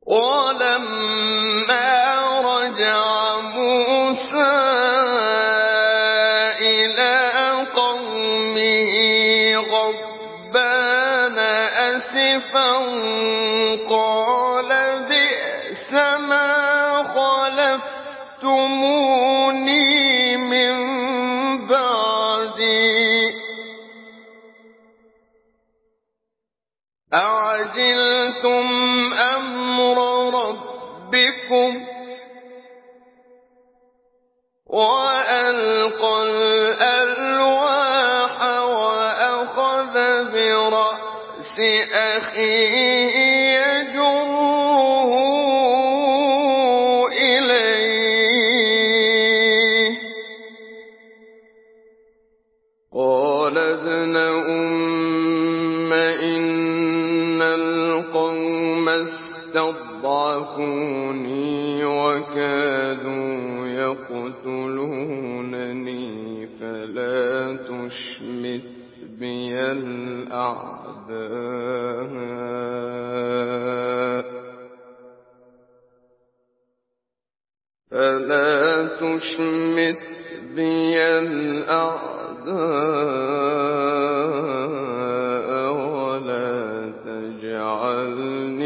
وَلَمَّا رَجَعَ مُوسَىٰ إِلَىٰ قَوْمِهِ غَضْبَانَ أَسِفًا قَالَ بِئْسَمَا خَلَفْتُمُونِي مِن بَعْدِي أَعَجِلْتُمْ أَمْرَ رَبِّكُمْ وَأَلْقَى الْأَلْوَاحَ وَأَخَذَ بِرَأْسِ أَخِيهِ يَجُرُّهُ إِلَيْهِ قَالَ ابْنَ أُمَّ إِنَّ الْقَوْمَ اسْتَضْعَفُونِي وَكَادُوا يَقْتُلُونَنِي فَلَا تُشْمِتْ بِيَ الْأَعْدَاءَ وَلَا تَجْعَلْنِي